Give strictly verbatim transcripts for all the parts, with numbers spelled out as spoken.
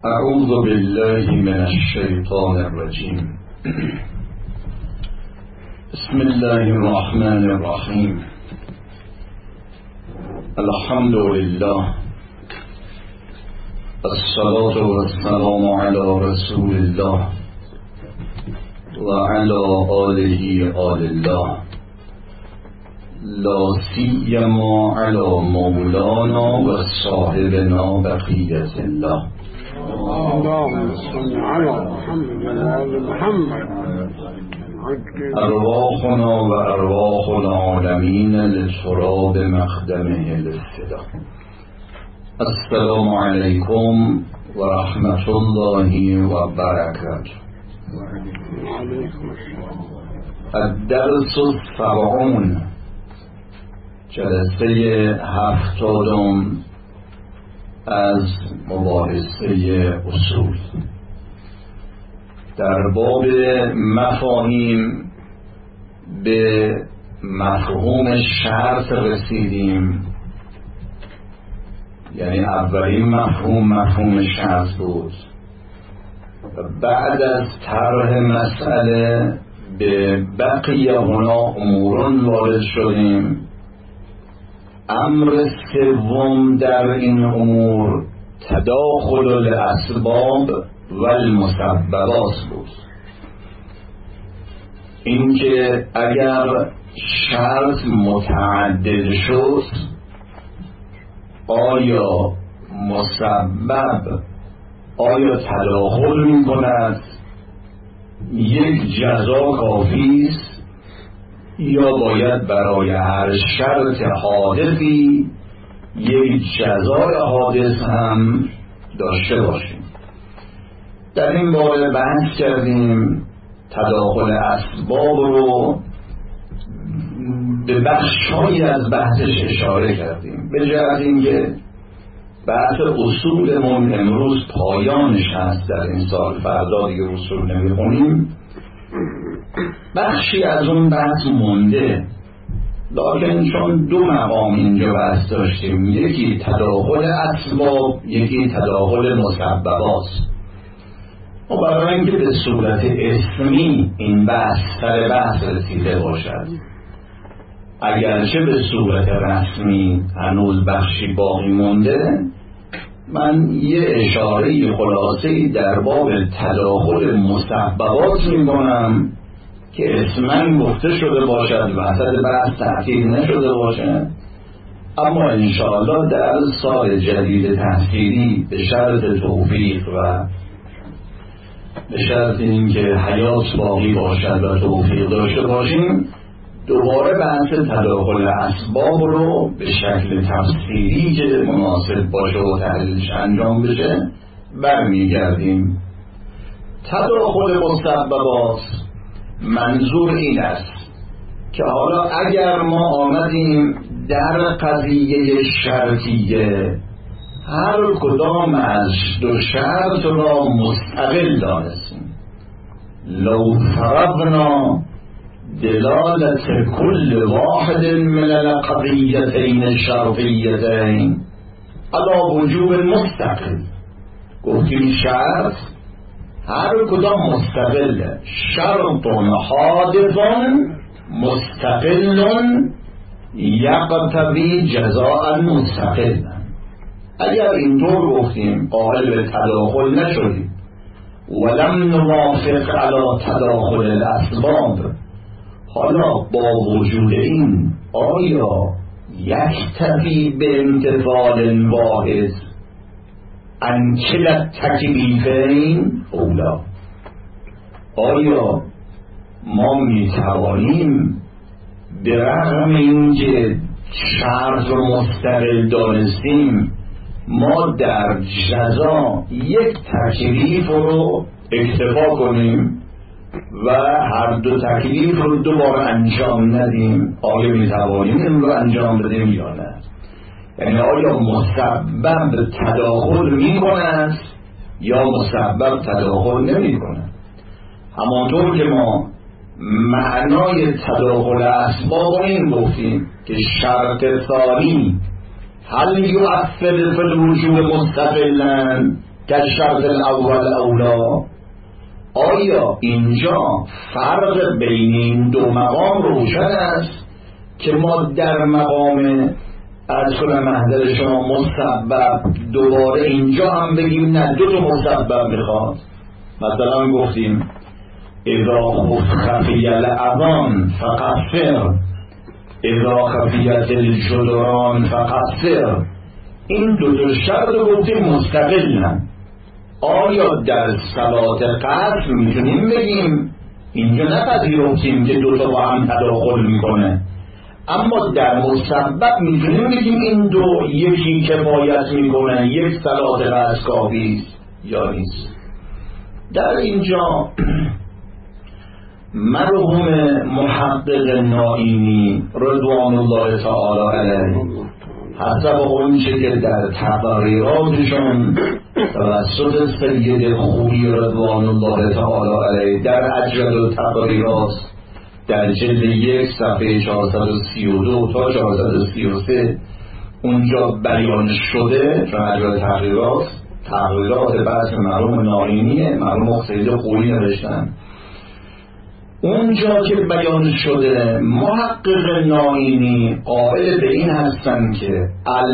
اعوذ بالله من الشیطان الرجیم. بسم الله الرحمن الرحیم. الحمد لله، الصلاة والسلام على رسول الله وعلى آله آل الله، لا سیما على مولانا و صاحبنا بقیة الله. اللهم صل على محمد وعلى محمد. ارواحنا و ارواح العالمین لتراب مقدمه الفدا. السلام علیکم و رحمت الله و برکاته. الدرس السبعون، جلسه هفتادم از مباحثه اصول. در باب مفاهیم به مفهوم شرط رسیدیم، یعنی اولین مفهوم مفهوم شرط بود. بعد از طرح مسئله به بقیه هنا امورون وارد شدیم. امر سوم در این امور تداخل الاسباب و المسببات بود. اینکه اگر شرط متعدد شد، آیا مسبب آیا تداخل می کند؟ یک جزا کافی است یا باید برای هر شرط حادثی یک جزای حادث هم داشته باشیم؟ در این باره بحث کردیم. تداخل اسباب رو به بخش‌هایی از بحثش اشاره کردیم، به جهت اینکه بحث اصولمون امروز پایانش هست در این سال، فردا دیگه اصول نمی‌خونیم. بخشی از اون بحث مونده، لیکن چون دو مقام اینجا بحث داشتیم، یکی تداخل اسباب، یکی تداخل مسببات، و برای اینکه به صورت اسمی این بحث سر بحث رسیده باشد، اگرچه به صورت رسمی هنوز بخشی باقی مونده، من یه اشاره خلاصه‌ای در باب تداخل مسببات می‌کنم که اسماً گفته شده باشد، وسط بحث تأکید نشده باشد، اما انشاءالله در سال جدید تحصیلی به شرط توفیق و به شرط اینکه حیات باقی باشد و توفیق داشته باشیم، دوباره بحث تداخل اسباب رو به شکل تفصیلی که مناسب باشه و تحلیلش انجام بشه برمیگردیم. تداخل مسببات منظور این است که حالا اگر ما آمدیم در قضیه شرطیه هر کدام از دو شرط را مستقل دانستیم، لو فرضنا دلالت کل واحد من القضیتین الشرطیتین علی وجوب مستقل، گفتیم شرط هر کدام مستقل، شرط حادث مستقل یقتضی جزاء مستقل. اگر اینطور گفتیم قائل به تداخل نشدیم، ولم نوافق علی تداخل الاسباب، حالا با وجود این آیا یکتفی به امتثال واحد ان کلا تکلیفین اولا؟ آیا ما میتوانیم به رغم اینکه شرط رو مستقل دانستیم، ما در جزا یک تکلیف رو اکتفا کنیم و هر دو تکلیف رو دوباره انجام ندیم؟ آیا میتوانیم این رو انجام بدیم یا نه؟ یعنی آیا مسبب تداخل میکند یا مسبب تداخل نمیکند؟ همانطور که ما معنای تداخل اسباب این گفتیم که شرط ثانی هل یؤثر فی الوجوب مستقلا که شرط الاول اولا. آیا اینجا فرق بین این دو مقام روشن است که ما در مقام از کنم محضر شما مسبب دوباره اینجا هم بگیم نه دو تا مسبب میخواد؟ مثلا گفتیم اذا خفی الاذان فقصر، اذا خفیت الجدران فقصر. این دو تا شرط گفتیم مستقلن. آیا در صلات قصر میتونیم بگیم اینجا نپذیرفتیم که دو تا با هم تداخل میکنه، اما در مسبب میتونیم بگیم این دو یکی کفایت میکنه، یک صلات قصر کافی است یا نیست؟ در اینجا مرحوم محقق نائینی رضوان الله تعالی علیه حسب اونچه که در تقریراتشون توسط سید خویی رضوان الله تعالی علیه در اجل التقریرات در جلد یک صفحه چهارصد و سی و دو تا چهارصد و سی و سه اونجا بیان شده، چون اجل تقریرات تقریرات بحث مرحوم نائینیه، مرحوم سید خویی نوشتن. اونجا که بیان شده محقق نائینی قائل به این هستن که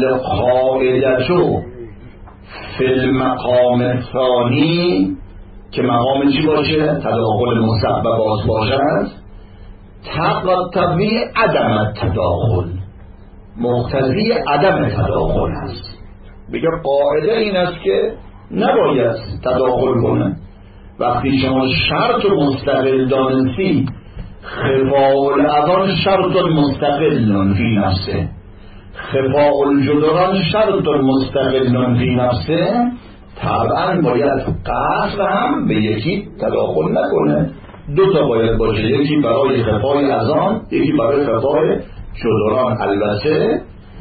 القاعدتو فی المقام الثانی، که مقام چی باشه؟ تداخل مسببات باشد، تقتضی عدم التداخل، مقتضی عدم تداخل هست. بگه قاعده این است که نباید تداخل کنه. وقتی شما شرط مستقل دانستی، خفاء الاذان شرط مستقل فی نفسه، خفاء الجدران شرط مستقل فی نفسه، طبعا باید قصر هم به یکی تداخل نکنه، دو تا باید باشه، یکی برای خفای اذان، یکی برای خفای جدران. البته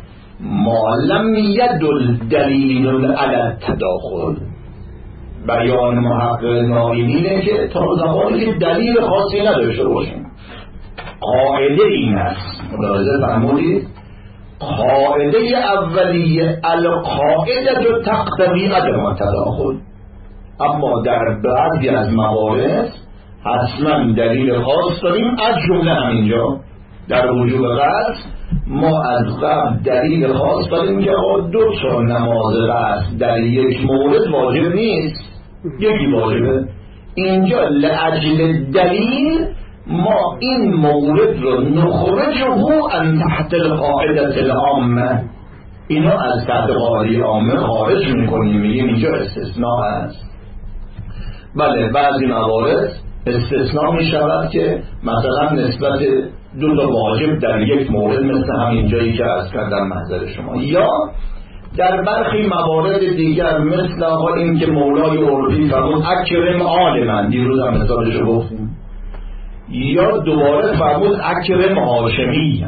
معلم یدل دلیل علی التداخل. بیان محقق نائینی اینه که تا زمانی که دلیل خاصی نداشته باشیم. قاعده این است، ملاحظه فرمودید، قاعده اولیه القاعده تقتضی عدم التداخل، اما در بعضی از موارد حتما دلیل خاص داریم. از جمله همینجا در وجوب قصر ما از قبل دلیل خاص داریم که دو تا نماز قصر در یک مورد واجب نیست، یکی واجبه. اینجا لاجل دلیل ما این مورد رو نخرجه عن تحت القاعده العامه، اینو از تحت قاعده عامه خارج میکنیم، میگیم اینجا استثناء است. بله بعضی موارد استثناء میشود که مثلا نسبت دو تا واجب در یک مورد، مثل همین جایی که عرض کردم محضر شما، یا در برخی موارد دیگر مثل آقا این که مولای عرفی فرمود اکرم عالما، دیروز هم مثالشو گفتیم، یا دوباره فرمود اکرم هاشمی.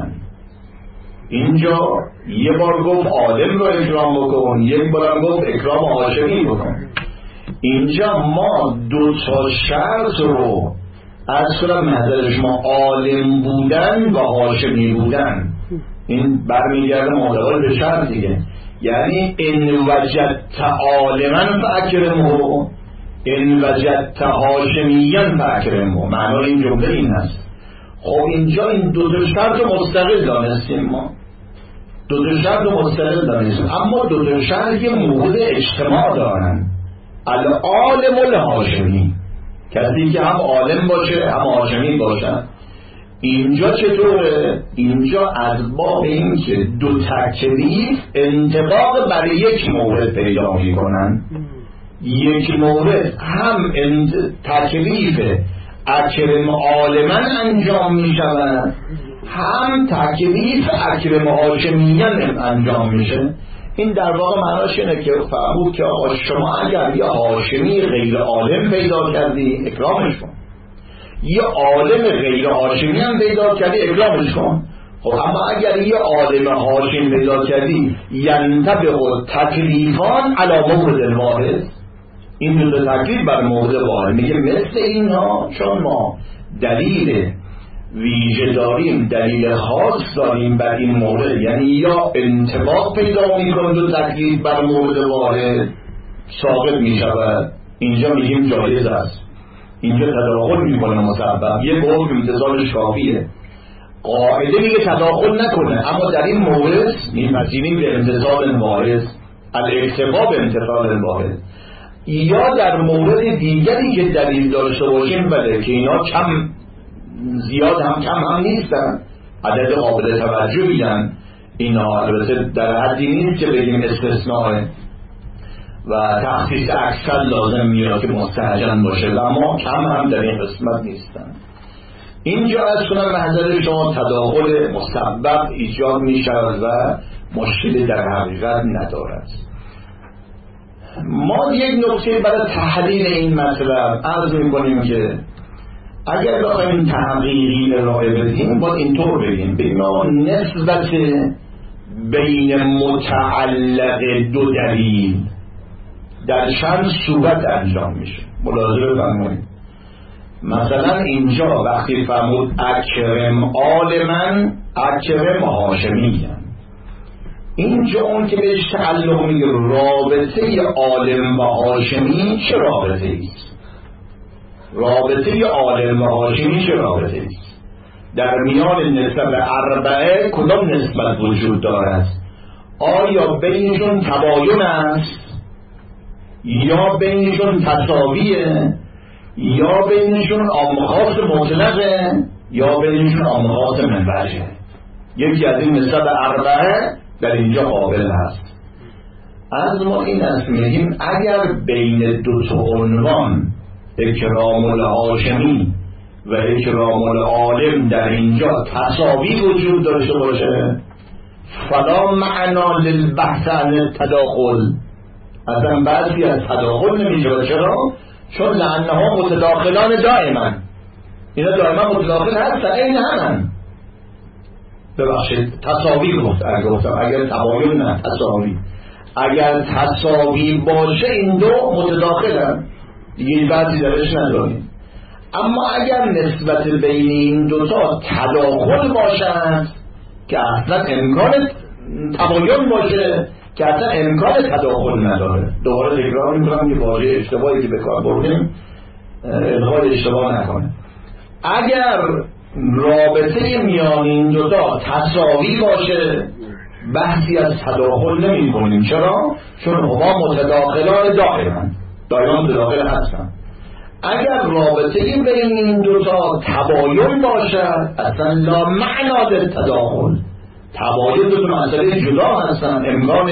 اینجا یه بار گفت عالم رو اکرام بکن، یک بار گفت اکرام هاشمی بکن. اینجا ما دو تا شرط رو از کنم محضر شما عالم بودن و هاشمی بودن، این برمیگرده محتوای به شرط دیگه. یعنی ان وجدت عالما فاکرمه، ان وجدت هاشمیا فاکرمه، معنای این جمله این هست. خب اینجا این دو تا شرط مستقل دانستیم، ما دو تا شرط مستقل دانستیم، اما دو تا شرط یه موضوع اجتماع دارن. العالم الهاشمی، کسی که هم عالم باشه هم هاشمی باشه. اینجا چطوره؟ اینجا از باب این که دو تکلیف انطباق بر یک مورد پیدا می کنن. یک مورد هم تکلیف اکرم عالما انجام می شود، هم تکلیف اکرم هاشمیان انجام میشه. این در واقع معناش اینه که فرمود که آقا شما اگر یه هاشمی غیر عالم پیدا کردی اکرامش کن، یه عالم غیر هاشمی هم پیدا کردی اکرامش کن. خب اما اگر یه عالم هاشمی پیدا کردی ینطبق تکلیفان علی مورد الواحد، این دو تکلیف بر مورد واحد. میگه مثل اینها چون ما دلیل ویژه داریم، دلیل خاص داریم بر این مورد، یعنی یا انطباق پیدا میکنه دو تکلیف بر مورد واحد، ساقط می شود، اینجا میگیم جایز است. اینجا تداخل میکنه مسبب، یه قول امتثال شافیه. قاعده میگه تداخل نکنه، اما در این مورد میپذیریم به امتثال واحد، الاکتفا به امتثال واحد. یا در مورد دیگری که دلیل داشته باشیم بله که اینا کم زیاد هم کم هم نیستن، عدد قابل توجه میدن، اینا البته در حدی نیست که بگیم استثناء و تخصیص اکثر لازم میاد که مستهجن باشه، اما کم هم در این قسمت نیستن. اینجا از کنم محضر شما تداخل مسبب ایجاد میشود و مشکلی در حقیقت ندارد. ما یک نکته برای تحلیل این مطلب عرض میکنیم که اگر بخوایم تحقیقی ارائه بدیم باید اینطور بگیم بگیم نسبت بین متعلق دو دلیل در چند صورت انجام میشه. ملاحظه بفرمایید. مثلا اینجا وقتی فرمود اکرم آل من اکرم هاشمی، اینجا اون که بهش تعلق میگه رابطه عالم و هاشمی چه رابطه ایست؟ رابطه عالم و هاشمی چه رابطه ایست؟ در میان نسبت اربعه کدام نسبت وجود دارد؟ آیا بینشون تباین است یا بینشون تساویه یا بینشون عام خاص مطلقه یا بینشون عام خاص منبعه؟ یکی از این نسبت اربعه در اینجا قابل هست. از ما این است میگیم اگر بین دو تا عنوان اکرام الهاشمی و اکرام العالم در اینجا تساوی وجود داشته باشه فلا معنا للبحث عن التداخل، اصلا بعضی از تداخل نمیشه. چرا؟ چون لانها متداخلان دائما، اینا دائما متداخل هستن، این همن. ببخشید تساوی گفت، اگر گفتم اگر تباین نه تساوی، اگر تساوی باشه این دو متداخلن دیگه بعضی درش نداریم. اما اگر نسبت بین این دوتا تداخل باشد که اصلا امکان تباین باشه که اصلا امکان تداخل نداره. دوباره تکرار میکنم که واژه اشتباهی که به کار بردیم ادغام اشتباه نکنه. اگر رابطه میان این دوتا تساوی باشه بحثی از تداخل نمی کنیم. چرا؟ چون هما متداخلان دائما دائما متداخل هستن. اگر رابطه بین این دوتا تباین باشد اصلا لا معنا در تداخل، تباین دو تا مسئله جدا هستن، امکان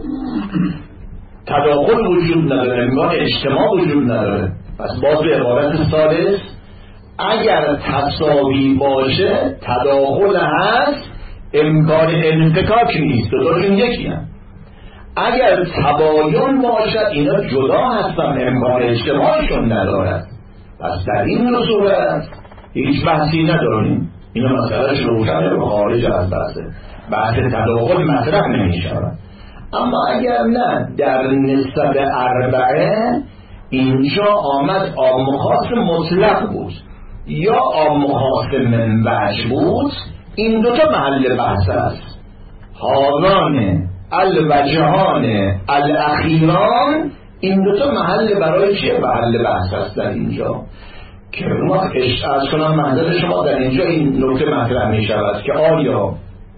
تداخل وجود نداره، امکان اجتماع وجود نداره. پس باز به عبارت ثالث اگر تساوی باشه تداخل هست، امکان انفکاک نیست، دوتاشون یکی هم. اگر تباین باشد اینا جدا هستن، امکان اجتماعشون ندارد. پس در این صورت هیچ بحثی نداریم، اینا مسئلهش روشنه و خارج از بحثه، بحث تداخل مطرح نمی شود. اما اگر نه در نسبت اربعه اینجا آمد عام خاص مطلق بود یا عام خاص منبعش بود، این دوتا محل بحث است. هاذان الوجهان الاخیران، این دوتا محل برای چیه محل بحث است در اینجا که ما از کنم منظر شما در اینجا این نکته مطرح می شود که آیا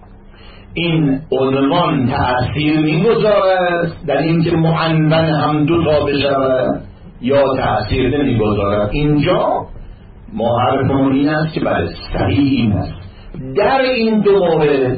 این عنوان تأثیر می گذارد در این که معنون هم دوتا بشود یا تأثیر نمی گذارد؟ اینجا ما حرفمون این است که بله صحیح این است. در این دو مورد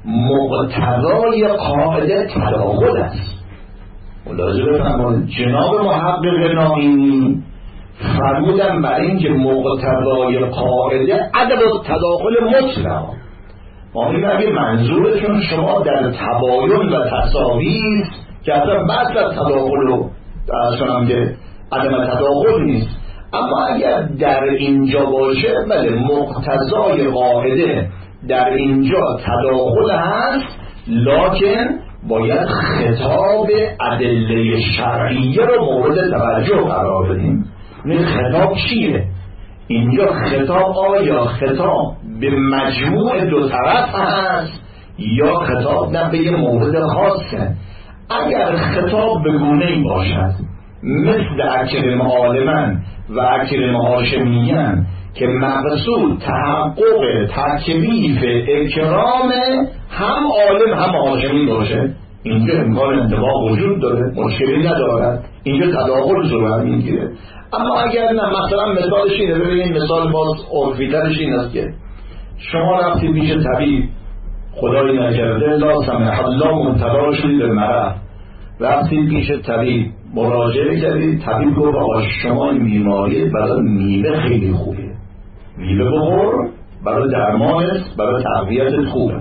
مقتضای قاعده تداخل است. ملاحظه بفرمایید جناب محقق نائینی فرمودن برای اینکه مقتضای قاعده عدم تداخل مطلق. ما میگیم منظورشون شما در تباین و تساوی است که اصلا بحث از تداخل رو اصلا که عدم تداخل نیست. اما اگر در اینجا باشه بله مقتضای قاعده در اینجا تداخل هست، لکن باید خطاب ادله شرعیه رو مورد توجه قرار بدیم. این خطاب چیه؟ اینجا خطاب آیا خطاب به مجموع دو طرف هست یا خطاب نه به یه مورد خاصه؟ اگر خطاب به گونه‌ای باشد مثل اکرم عالمن و اکرم هاشمیان که مقصود تحقق تکلیف اکرام هم عالم هم هاشمی باشه، اینجا امکان انطباق وجود داره، مشکلی ندارد، اینجا تداخل صورت میگیره. اما اگر نه، مثلا مثالش اینه، ببینید مثال باز عرفی‌ترش این است که شما رفتی پیش طبیب، خدای نکرده لا سمح الله مبتلا شدید به مرض، رفتی پیش طبیب مراجعه کردید، طبیب گفت آقا شما این بیماری برای میوه خیلی خوبه، میوه بخور برای درمانت، برای تقویتت خوبه.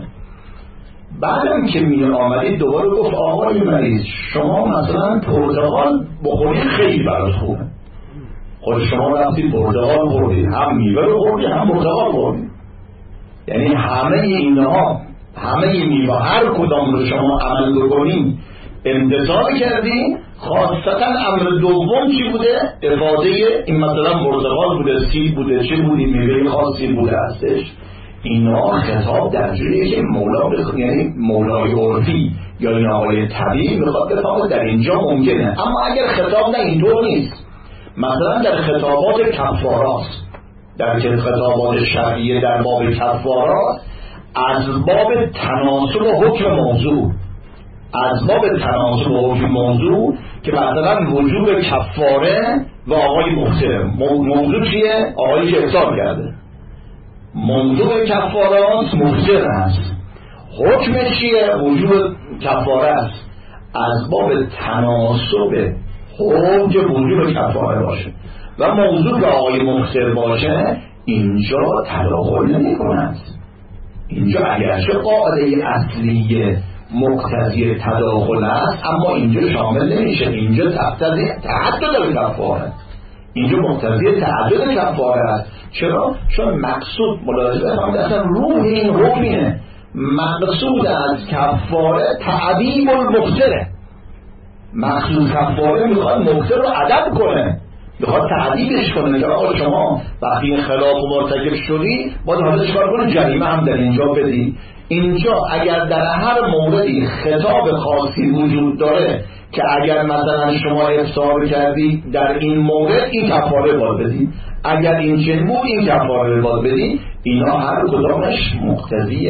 بعدم که می آمدید دوباره گفت آقای مریض شما مثلا پرتقال بخورید خیلی برات خوبه. خود شما رفتید پرتقال خوردید، هم میوه رو خوردید هم پرتقال خوردید، یعنی همه اینها، همه میوه هر کدام رو شما عمل بکنید امتثال کردی. خاصتا امر دوم چی بوده؟ افاده این مثلا پرتقال بوده، سیب بوده، چه بودی، میوه خاصی بوده هستش. اینا خطاب در جوریه که مولا بخ... یعنی مولای عرفی یا این آقای طبیب میخواد بفهمه در اینجا ممکنه. اما اگر خطاب نه اینطور نیست، مثلا در خطابات کفارات، در خطابات شرعیه در باب کفارات از باب تناسب و حکم موضوع، از باب تناسب و حکم موضوع که مثلا وجوب کفاره و آقای مختصر، موضوع چیه؟ آقایی که افطار کرده، موضوع کفارات مختصر است، حکم چیه؟ وجوب کفاره است. از باب تناسب حکم وجوب کفاره باشه و موضوع که آقای مختصر باشه، اینجا تداخل نمی کند. اینجا اگرچه قاعده اصلی مقتضی تداخل است، اما اینجا شامل نمیشه. اینجا تقتضی تعدد کفاره، اینجا مقتضی تعدد کفاره است. چرا؟ چون مقصود ملاحظه فرمودید اصلا روح این حکمینه، مقصود از کفاره تعدیب المقتره. مقصود کفاره میخواد مقتر رو ادب کنه، میخواد تعدیبش کنه که آقا شما وقتی خلاف و مرتکب شدی باید حالا چکار کنی؟ جریمه هم در اینجا بدی. اینجا اگر در هر موردی خطاب خاصی وجود داره که اگر مثلا شما افطار کردی در این مورد این کفاره باید بدی، اگر این چنین بود این کفاره باید بدی، اینا هر کدامش مقتضی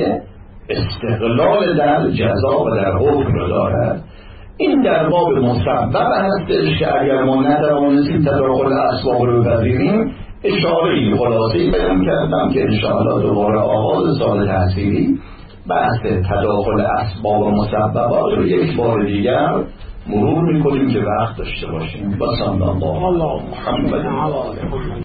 استقلال در جزا و در حکم رو دارد. این در باب مسبب هستش که اگر ما ندوانستیم تداخل اسباب رو بپذیریم، اشاره‌ای خلاصه‌ای بیان کردم که انشاءالله دوباره آغاز سال تحصیلی بحث تداخل اسباب و مسببات رو یک بار دیگر مرور می‌کنیم که وقت داشته باشیم. بسم الله.